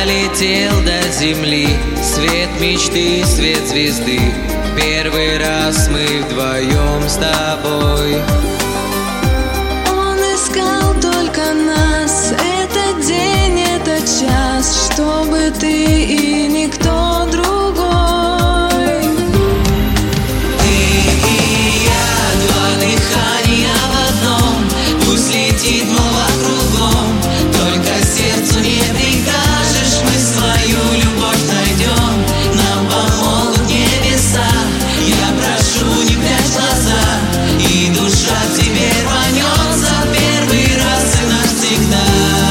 долетел до земли, свет мечты, свет звезды. Первый раз мы вдвоем с тобой. Он искал только нас, этот день, этот час, чтобы ты и никто другой. Ты и я, два дыхания в одном, пусть летит молва кругом, только сердцу не прикажешь, мы свою любовь найдем. Нам помогут небеса, я прошу, не прячь глаза, и душа к тебе рванется первый раз и навсегда.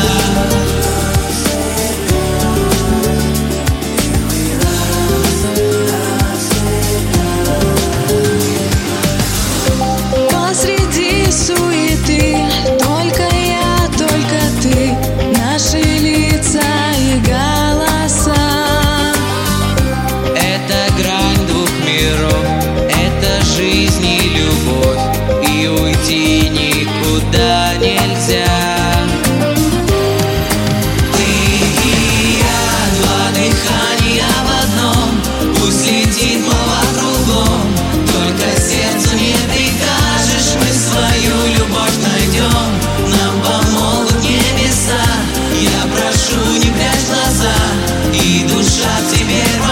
Посреди суеты только я, только ты, наши лица и голоса. Это грань двух миров, это жизнь и любовь, и уйти никуда нельзя. Ты и я, два дыхания в одном, пусть летит молва кругом, только сердцу не прикажешь, мы свою любовь найдем. Нам помогут небеса, я прошу, не прячь глаза, и душа к тебе